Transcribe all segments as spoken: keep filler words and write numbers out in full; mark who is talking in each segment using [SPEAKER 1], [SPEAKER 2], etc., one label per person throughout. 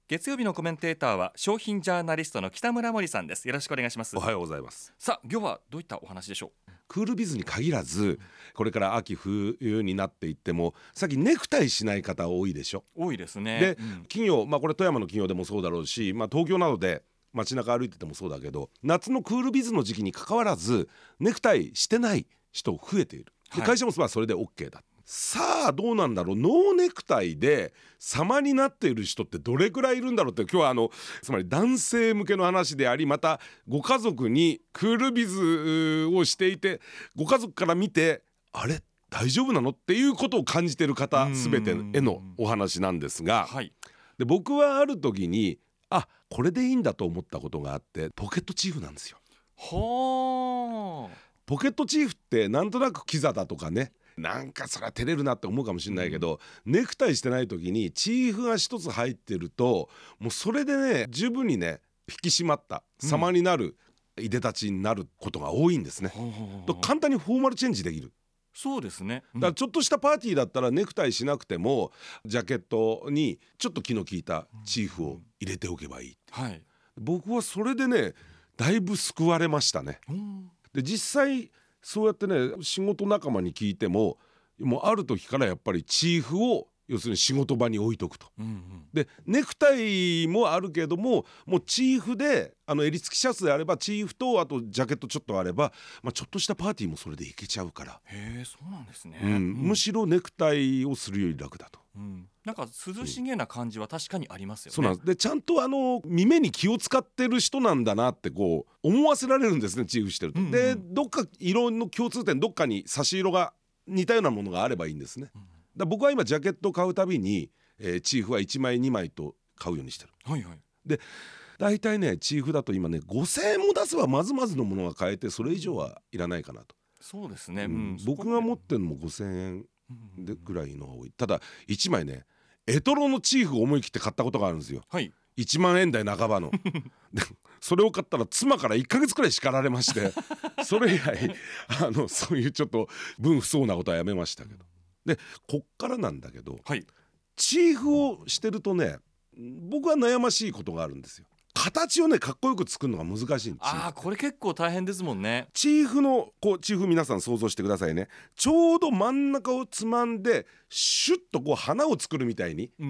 [SPEAKER 1] 月曜日のコメンテーターは商品ジャーナリストの北村森さんです。よろしくお願いします。
[SPEAKER 2] おはようございます。
[SPEAKER 1] さあ今日はどういったお話でしょう。
[SPEAKER 2] クールビズに限らずこれから秋冬になっていってもさっきネクタイしない方多いでしょ。
[SPEAKER 1] 多いですね。
[SPEAKER 2] で、
[SPEAKER 1] うん、
[SPEAKER 2] 企業、まあ、これ富山の企業でもそうだろうし、まあ、東京などで街中歩いててもそうだけど、夏のクールビズの時期に関わらずネクタイしてない人増えている。で、会社もまあそれで OK だ。さあどうなんだろう。ノーネクタイで様になっている人ってどれくらいいるんだろうって、今日はあのつまり男性向けの話であり、またご家族にクールビズをしていてご家族から見てあれ大丈夫なのっていうことを感じている方全てへのお話なんですが、はい、で僕はある時にあこれでいいんだと思ったことがあって、ポケットチーフなんですよ。
[SPEAKER 1] はあ。
[SPEAKER 2] ポケットチーフってなんとなくキザだとかね、なんかそれは照れるなって思うかもしれないけど、うん、ネクタイしてない時にチーフが一つ入ってるともうそれでね十分にね引き締まった様になる、うん、いでたちになることが多いんですね。と簡単にフォーマルチェンジできる。
[SPEAKER 1] そうですね、うん、だから
[SPEAKER 2] ちょっとしたパーティーだったらネクタイしなくてもジャケットにちょっと気の利いたチーフを入れておけばいい、うんはい、僕はそれでねだいぶ救われましたね、うん、で実際そうやってね仕事仲間に聞いてももうある時からやっぱりチーフを要するに仕事場に置いとくと、うんうん、でネクタイもあるけどももうチーフであの襟付きシャツであればチーフとあとジャケットちょっとあれば、まあ、ちょっとしたパーティーもそれでいけちゃうから。
[SPEAKER 1] へえそうなんですね、
[SPEAKER 2] うんうん、むしろネクタイをするより楽だと、うん、
[SPEAKER 1] なんか涼しげな感じは確かにありますよね。
[SPEAKER 2] そうなんです。でちゃんとあの耳に気を使ってる人なんだなってこう思わせられるんですね、チーフしてると、うんうん、でどっか色の共通点どっかに差し色が似たようなものがあればいいんですね、うん、だ僕は今ジャケットを買うたびに、えー、チーフはいちまいにまいと買うようにしてる、はいはい、でだいたいねチーフだと今ねごせんえんも出せばまずまずのものが買えてそれ以上はいらないかなと。
[SPEAKER 1] そうですね、
[SPEAKER 2] うん
[SPEAKER 1] うん、
[SPEAKER 2] 僕が持ってるのもごせんえんでぐらいのが多い。ただいちまいねエトロのチーフを思い切って買ったことがあるんですよ、はい、いちまんえん台半ばのでそれを買ったら妻からいっかげつくらい叱られましてそれ以来あのそういうちょっと分不相なことはやめましたけど、でこっからなんだけど、はい、チーフをしてるとね僕は悩ましいことがあるんですよ。形をねかっこよく作るのが難しいんです。
[SPEAKER 1] あーこれ結構大変ですもんね。
[SPEAKER 2] チーフのこうチーフ皆さん想像してくださいね。ちょうど真ん中をつまんでシュッとこう花を作るみたいに、うん、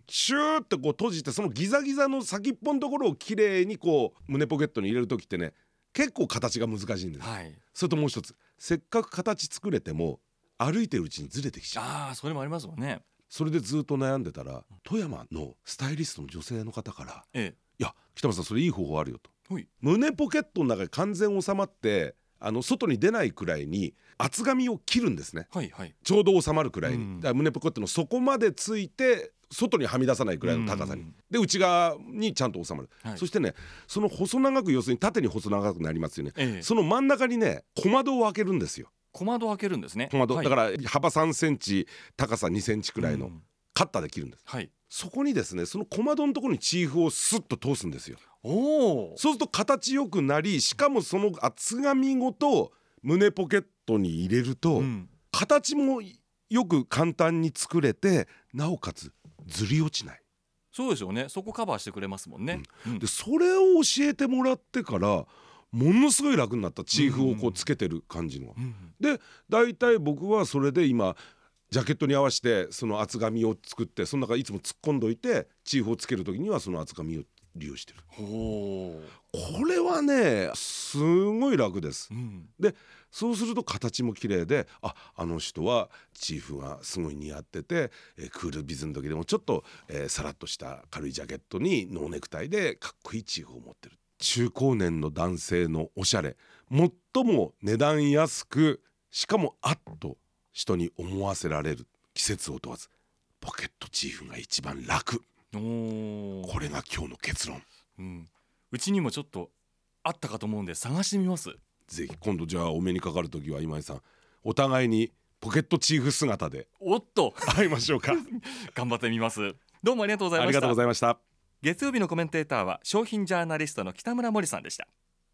[SPEAKER 2] シューッとこう閉じてそのギザギザの先っぽのところをきれいにこう胸ポケットに入れる時ってね結構形が難しいんです、はい、それともう一つせっかく形作れても歩いてるうちにずれてきちゃう。
[SPEAKER 1] あーそれもありますもんね。
[SPEAKER 2] それでずっと悩んでたら富山のスタイリストの女性の方から、ええ、いや北村さんそれいい方法あるよと。胸ポケットの中に完全収まってあの外に出ないくらいに厚紙を切るんですね、はいはい、ちょうど収まるくらいに、うん、だから胸ポケットの底までついて外にはみ出さないくらいの高さに、うん、で内側にちゃんと収まる、はい、そしてねその細長く要するに縦に細長くなりますよね、ええ、その真ん中にね小窓を開けるんですよ。
[SPEAKER 1] 小窓を開けるんですね。
[SPEAKER 2] 小窓、
[SPEAKER 1] はい、
[SPEAKER 2] だから幅さんセンチ高さにセンチくらいの、うん、カッターで切るんです、はい、そこにですねその小窓のところにチーフをスッと通すんですよ。おそうすると形よくなりしかもその厚紙ごと胸ポケットに入れると、うん、形もよく簡単に作れてなおかつずり落ちない。
[SPEAKER 1] そうですよね。そこカバーしてくれますもんね、
[SPEAKER 2] うんうん、でそれを教えてもらってからものすごい楽になった。チーフをこうつけてる感じの、うんうん、でだいたい僕はそれで今ジャケットに合わせてその厚紙を作ってその中いつも突っ込んどいてチーフをつける時にはその厚紙を利用してる。ほうこれはねすごい楽です、うん、でそうすると形も綺麗でああの人はチーフがすごい似合ってて、えー、クールビズの時でもちょっと、えー、さらっとした軽いジャケットにノーネクタイでかっこいいチーフを持ってる。中高年の男性のおしゃれ最も値段安くしかもあっと人に思わせられる季節を問わずポケットチーフが一番楽。おこれが今日の結論、
[SPEAKER 1] うん、うちにもちょっとあったかと思うんで探してみます。
[SPEAKER 2] ぜひ今度じゃあお目にかかるときは今井さんお互いにポケットチーフ姿で
[SPEAKER 1] おっと
[SPEAKER 2] 会いましょうか
[SPEAKER 1] 頑張ってみます。どうもありがとうございました。
[SPEAKER 2] ありがとうございました。
[SPEAKER 1] 月曜日のコメンテーターは商品ジャーナリストの北村森さんでした。